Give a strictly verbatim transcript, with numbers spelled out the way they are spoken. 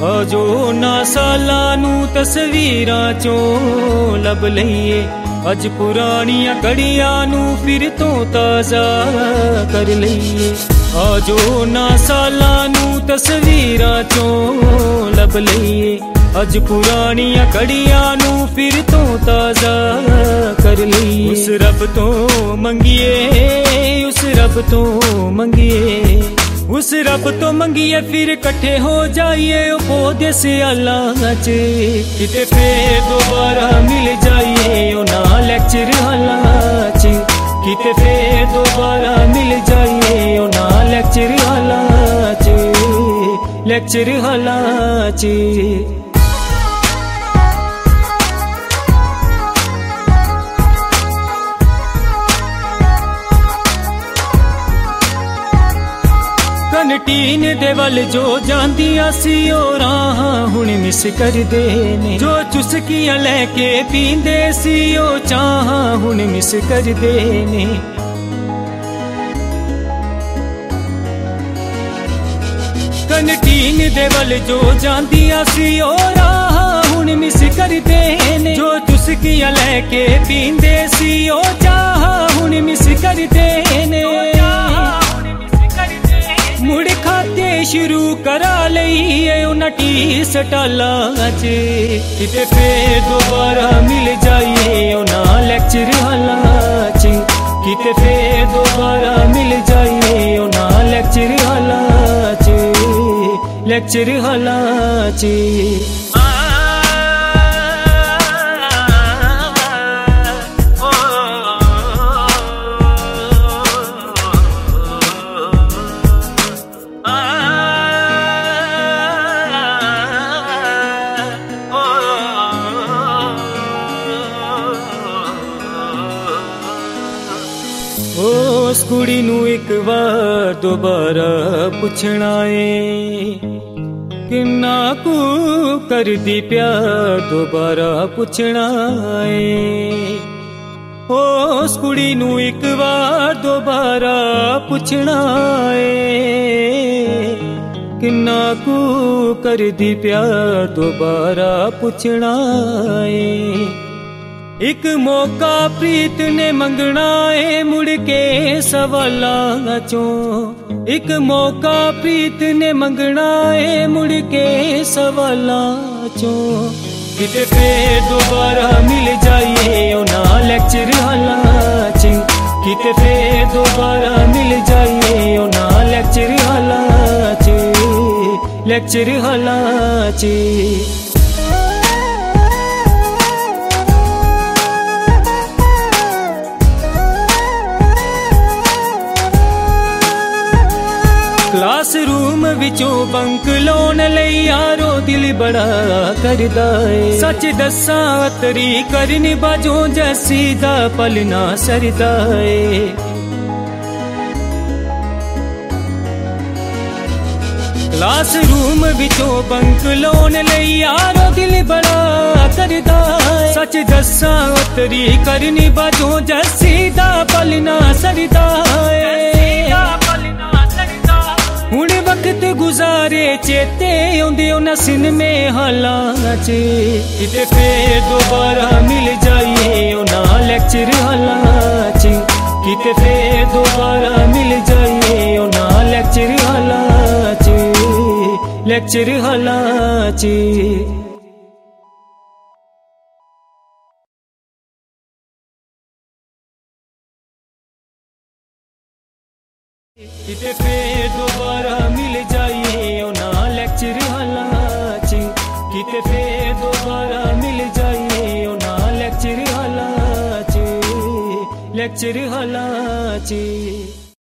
जो ना सालां नूं तस्वीरां चों लभ लईए, अज पुरानियां घड़ियां नूं फिर तो ताज़ा कर लईए। जो ना सालां नूं तस्वीरां चों लभ लईए, अज पुरानियां घड़ियां नूं फिर तो ताज़ा कर लईए। उस रब तो मंगिए, उस रब तो मंगिए, उस रब तो मंगिए फिर कट्ठे हो जाइए ओ पौधे सियालां च, किते फिर दोबारा मिल जाइए ओ ना लेक्चर हालां च, किते फिर दोबारा मिल जाइए ओ ना लेक्चर हालां च, लेक्चर हालां च। कंटीन दे वल जो जांदियां सी ओ राह हुण मिस करदे ने, जो चुस्कियां लैके पींदे सी ओ चाह हुण मिस करदे ने। कंटीन दे वल जो जांदियां सी ओ राह हुण मिस करदे ने, जो चुस्कियां लैके पींदे सी ओ चाह हुण मिस करदे ने। मुड़ खाते शुरू करा लईए उन्हां टी स्टालां च, किते फिर दोबारा मिल जाइए उन्हां लेक्चर हालां च, किते फिर दोबारा मिल जाइए उन्हां लेक्चर हालां च, लेक्चर हालां च। उस कुड़ी नू एक बार दोबारा पुछना है, किन्ना कू कर दी प्यार दोबारा पुछना है। उस कुड़ी नू एक बार दोबारा पुछना है, किन्ना कू कर दी प्यार दोबारा पुछना है। एक मौका प्रीत ने मंगना है मुड़ के सवालां चों, एक मौका प्रीत ने मंगना है मुड़ के सवालां चों, किते फिर दोबारा मिल जाइए ओ ना लेक्चर हालां च, किते फिर दोबारा मिल जाइए ओ ना लेक्चर हालां च, लेक्चर हालां च। क्लासरूम विचों बंक लाउण लई यारो दिल बड़ा करदा है, सच दस्सां अतरी करनी बाजों जैसी दा पल ना सरदा है। क्लासरूम विचों बंक लाउण लई यारो दिल बड़ा करदा है, सच दस्सां अतरी करनी बाजों जैसी दा पल ना सरदा है। हुण वक्त गुजारे चेते आउंदे उन्हां सिनमे हालां च, किते फिर दोबारा मिल जाइए उन्हां लेक्चर हालां च, किते फिर दोबारा मिल जाइए उन्हां लेक्चर हालां च, लेक्चर हालां च। किते फिर दोबारा मिल जाइए उन्हां लेक्चर हालां च, किते फिर दोबारा मिल जाइए उन्हां लेक्चर हालां च, लेक्चर हालां च।